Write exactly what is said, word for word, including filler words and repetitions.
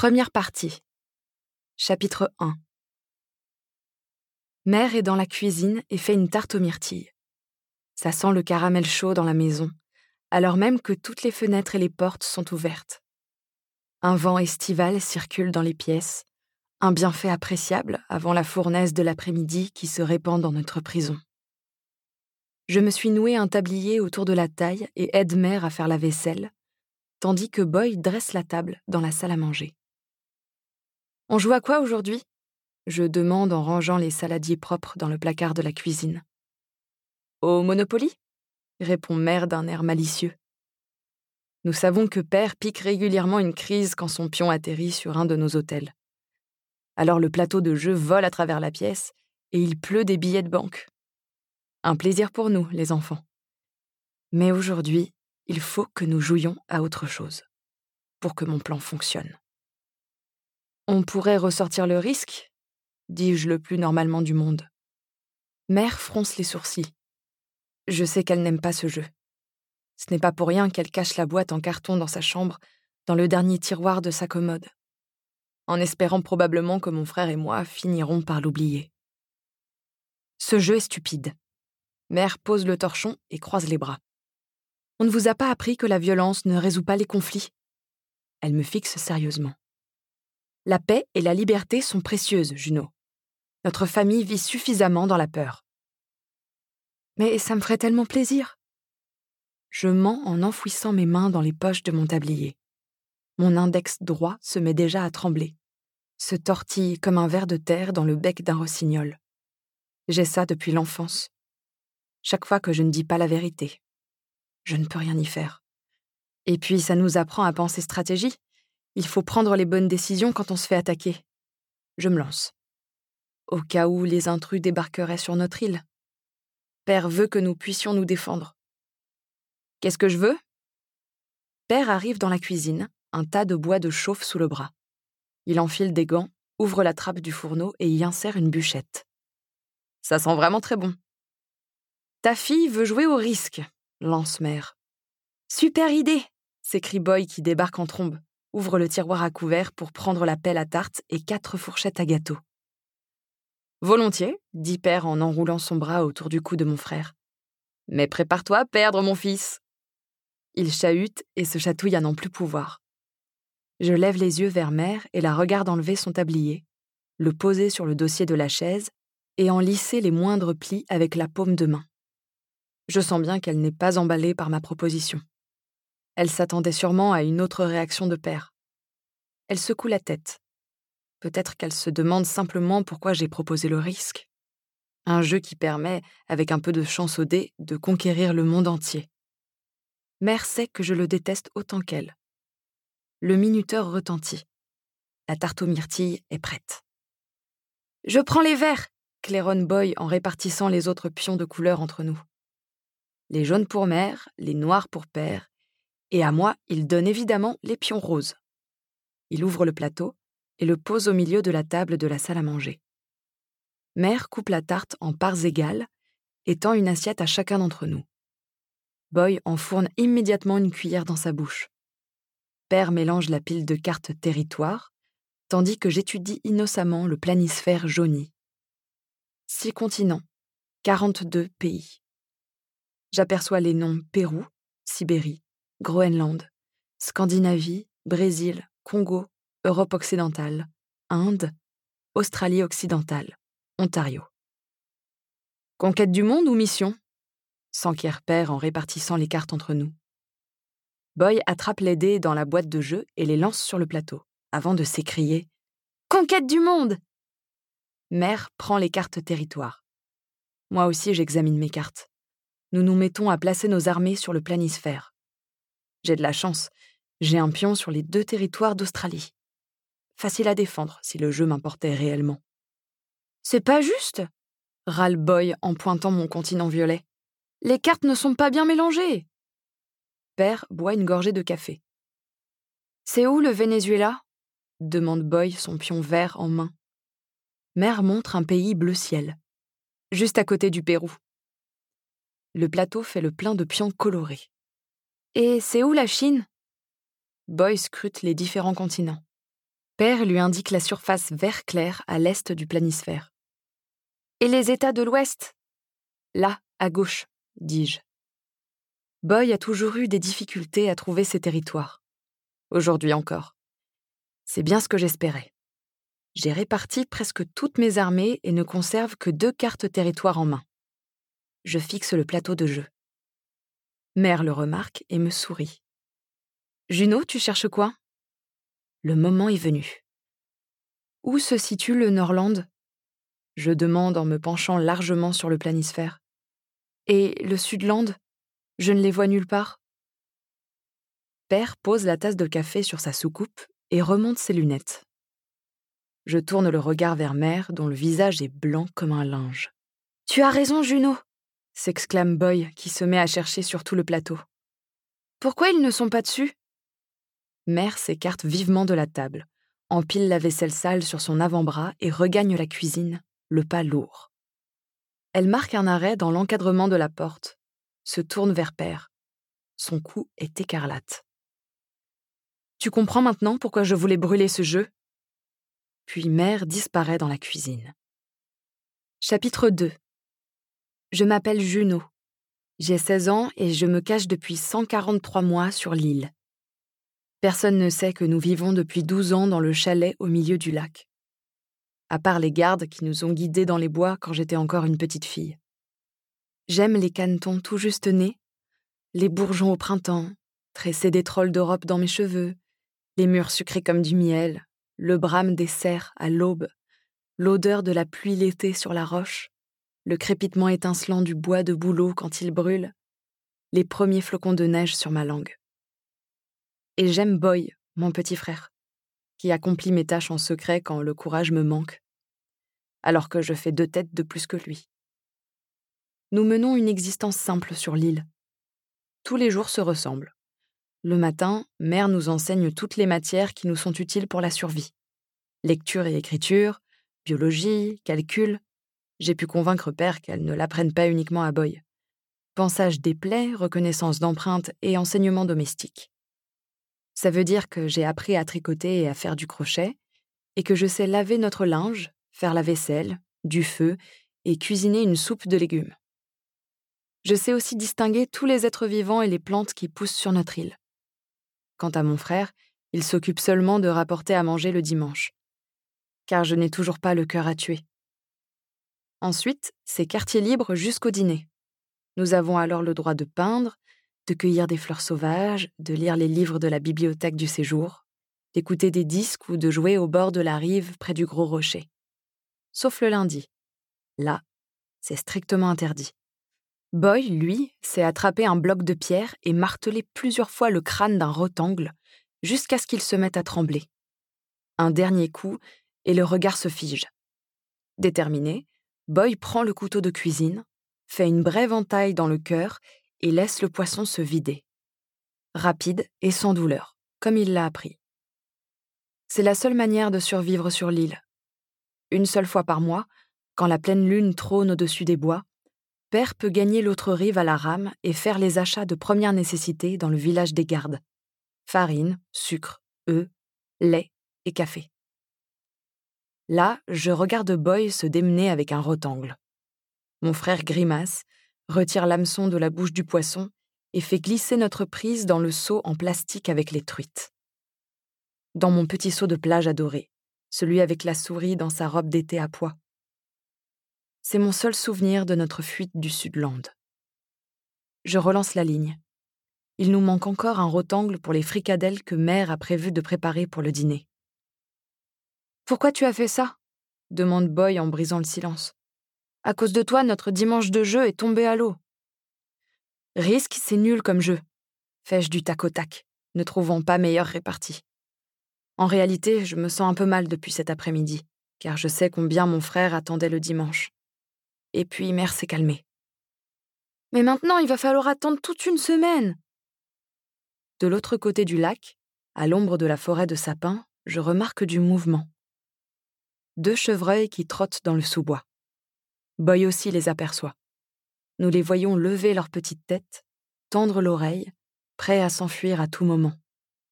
Première partie. Chapitre un. Mère est dans la cuisine et fait une tarte aux myrtilles. Ça sent le caramel chaud dans la maison, alors même que toutes les fenêtres et les portes sont ouvertes. Un vent estival circule dans les pièces, un bienfait appréciable avant la fournaise de l'après-midi qui se répand dans notre prison. Je me suis noué un tablier autour de la taille et aide Mère à faire la vaisselle, tandis que Boy dresse la table dans la salle à manger. « On joue à quoi aujourd'hui ?» je demande en rangeant les saladiers propres dans le placard de la cuisine. « Au Monopoly ?» répond Mère d'un air malicieux. Nous savons que Père pique régulièrement une crise quand son pion atterrit sur un de nos hôtels. Alors le plateau de jeu vole à travers la pièce et il pleut des billets de banque. Un plaisir pour nous, les enfants. Mais aujourd'hui, il faut que nous jouions à autre chose, pour que mon plan fonctionne. On pourrait ressortir le risque, dis-je le plus normalement du monde. Mère fronce les sourcils. Je sais qu'elle n'aime pas ce jeu. Ce n'est pas pour rien qu'elle cache la boîte en carton dans sa chambre, dans le dernier tiroir de sa commode, en espérant probablement que mon frère et moi finirons par l'oublier. Ce jeu est stupide. Mère pose le torchon et croise les bras. On ne vous a pas appris que la violence ne résout pas les conflits. Elle me fixe sérieusement. La paix et la liberté sont précieuses, Juno. Notre famille vit suffisamment dans la peur. Mais ça me ferait tellement plaisir. Je mens en enfouissant mes mains dans les poches de mon tablier. Mon index droit se met déjà à trembler, se tortille comme un ver de terre dans le bec d'un rossignol. J'ai ça depuis l'enfance. Chaque fois que je ne dis pas la vérité, je ne peux rien y faire. Et puis ça nous apprend à penser stratégie. Il faut prendre les bonnes décisions quand on se fait attaquer. Je me lance. Au cas où les intrus débarqueraient sur notre île. Père veut que nous puissions nous défendre. Qu'est-ce que je veux ? Père arrive dans la cuisine, un tas de bois de chauffe sous le bras. Il enfile des gants, ouvre la trappe du fourneau et y insère une bûchette. Ça sent vraiment très bon. Ta fille veut jouer au risque, lance Mère. Super idée, s'écrie Boy qui débarque en trombe, ouvre le tiroir à couvert pour prendre la pelle à tarte et quatre fourchettes à gâteau. Volontiers, dit Père en enroulant son bras autour du cou de mon frère. Mais prépare-toi à perdre, mon fils. Il chahute et se chatouille à n'en plus pouvoir. Je lève les yeux vers Mère et la regarde enlever son tablier, le poser sur le dossier de la chaise et en lisser les moindres plis avec la paume de main. Je sens bien qu'elle n'est pas emballée par ma proposition. Elle s'attendait sûrement à une autre réaction de Père. Elle secoue la tête. Peut-être qu'elle se demande simplement pourquoi j'ai proposé le risque. Un jeu qui permet, avec un peu de chance au dé, de conquérir le monde entier. Mère sait que je le déteste autant qu'elle. Le minuteur retentit. La tarte aux myrtilles est prête. « Je prends les verts !» claironne Boy en répartissant les autres pions de couleur entre nous. Les jaunes pour Mère, les noirs pour Père, et à moi, il donne évidemment les pions roses. Il ouvre le plateau et le pose au milieu de la table de la salle à manger. Mère coupe la tarte en parts égales et tend une assiette à chacun d'entre nous. Boy enfourne immédiatement une cuillère dans sa bouche. Père mélange la pile de cartes territoire, tandis que j'étudie innocemment le planisphère jauni. Six continents, quarante-deux pays. J'aperçois les noms Pérou, Sibérie, Groenland, Scandinavie, Brésil, Congo, Europe occidentale, Inde, Australie occidentale, Ontario. Conquête du monde ou mission ? S'enquiert Père en répartissant les cartes entre nous. Boy attrape les dés dans la boîte de jeu et les lance sur le plateau, avant de s'écrier « Conquête du monde !» Mère prend les cartes territoire. Moi aussi, j'examine mes cartes. Nous nous mettons à placer nos armées sur le planisphère. J'ai de la chance, j'ai un pion sur les deux territoires d'Australie. Facile à défendre si le jeu m'importait réellement. « C'est pas juste !» râle Boy en pointant mon continent violet. « Les cartes ne sont pas bien mélangées !» Père boit une gorgée de café. « C'est où le Venezuela ?» demande Boy, son pion vert en main. Mère montre un pays bleu ciel, juste à côté du Pérou. Le plateau fait le plein de pions colorés. « Et c'est où la Chine ?» Boy scrute les différents continents. Père lui indique la surface vert clair à l'est du planisphère. « Et les États de l'Ouest ?»« Là, à gauche, » dis-je. Boy a toujours eu des difficultés à trouver ses territoires. Aujourd'hui encore. C'est bien ce que j'espérais. J'ai réparti presque toutes mes armées et ne conserve que deux cartes territoire en main. Je fixe le plateau de jeu. Mère le remarque et me sourit. « Juno, tu cherches quoi ?» Le moment est venu. « Où se situe le Norland ?» Je demande en me penchant largement sur le planisphère. « Et le Sudland ? Je ne les vois nulle part. » Père pose la tasse de café sur sa soucoupe et remonte ses lunettes. Je tourne le regard vers Mère, dont le visage est blanc comme un linge. « Tu as raison, Juno !» s'exclame Boy, qui se met à chercher sur tout le plateau. « Pourquoi ils ne sont pas dessus ?» Mère s'écarte vivement de la table, empile la vaisselle sale sur son avant-bras et regagne la cuisine, le pas lourd. Elle marque un arrêt dans l'encadrement de la porte, se tourne vers Père. Son cou est écarlate. « Tu comprends maintenant pourquoi je voulais brûler ce jeu ?» Puis Mère disparaît dans la cuisine. Chapitre deux. Je m'appelle Juno. J'ai seize ans et je me cache depuis cent quarante-trois mois sur l'île. Personne ne sait que nous vivons depuis douze ans dans le chalet au milieu du lac. À part les gardes qui nous ont guidés dans les bois quand j'étais encore une petite fille. J'aime les canetons tout juste nés, les bourgeons au printemps, tresser des trolls d'Europe dans mes cheveux, les murs sucrés comme du miel, le brame des cerfs à l'aube, l'odeur de la pluie l'été sur la roche, le crépitement étincelant du bois de bouleau quand il brûle, les premiers flocons de neige sur ma langue. Et j'aime Boy, mon petit frère, qui accomplit mes tâches en secret quand le courage me manque, alors que je fais deux têtes de plus que lui. Nous menons une existence simple sur l'île. Tous les jours se ressemblent. Le matin, Mère nous enseigne toutes les matières qui nous sont utiles pour la survie. Lecture et écriture, biologie, calcul. J'ai pu convaincre Père qu'elle ne l'apprenne pas uniquement à Boy. Pansage des plaies, reconnaissance d'empreintes et enseignement domestique. Ça veut dire que j'ai appris à tricoter et à faire du crochet, et que je sais laver notre linge, faire la vaisselle, du feu et cuisiner une soupe de légumes. Je sais aussi distinguer tous les êtres vivants et les plantes qui poussent sur notre île. Quant à mon frère, il s'occupe seulement de rapporter à manger le dimanche, car je n'ai toujours pas le cœur à tuer. Ensuite, c'est quartier libre jusqu'au dîner. Nous avons alors le droit de peindre, de cueillir des fleurs sauvages, de lire les livres de la bibliothèque du séjour, d'écouter des disques ou de jouer au bord de la rive près du gros rocher. Sauf le lundi. Là, c'est strictement interdit. Boy, lui, s'est attrapé un bloc de pierre et martelé plusieurs fois le crâne d'un rotangle jusqu'à ce qu'il se mette à trembler. Un dernier coup et le regard se fige. Déterminé, Boy prend le couteau de cuisine, fait une brève entaille dans le cœur et laisse le poisson se vider. Rapide et sans douleur, comme il l'a appris. C'est la seule manière de survivre sur l'île. Une seule fois par mois, quand la pleine lune trône au-dessus des bois, Père peut gagner l'autre rive à la rame et faire les achats de première nécessité dans le village des gardes. Farine, sucre, œufs, lait et café. Là, je regarde Boy se démener avec un rotangle. Mon frère grimace, retire l'hameçon de la bouche du poisson et fait glisser notre prise dans le seau en plastique avec les truites. Dans mon petit seau de plage adoré, celui avec la souris dans sa robe d'été à pois. C'est mon seul souvenir de notre fuite du Sudland. Je relance la ligne. Il nous manque encore un rotangle pour les fricadelles que Mère a prévu de préparer pour le dîner. « Pourquoi tu as fait ça ?» demande Boy en brisant le silence. « À cause de toi, notre dimanche de jeu est tombé à l'eau. » Risque, c'est nul comme jeu, fais-je du tac au tac, ne trouvant pas meilleure répartie. En réalité, je me sens un peu mal depuis cet après-midi, car je sais combien mon frère attendait le dimanche. Et puis Mère s'est calmée. « Mais maintenant, il va falloir attendre toute une semaine !» De l'autre côté du lac, à l'ombre de la forêt de sapins, je remarque du mouvement. Deux chevreuils qui trottent dans le sous-bois. Boy aussi les aperçoit. Nous les voyons lever leur petite tête, tendre l'oreille, prêts à s'enfuir à tout moment.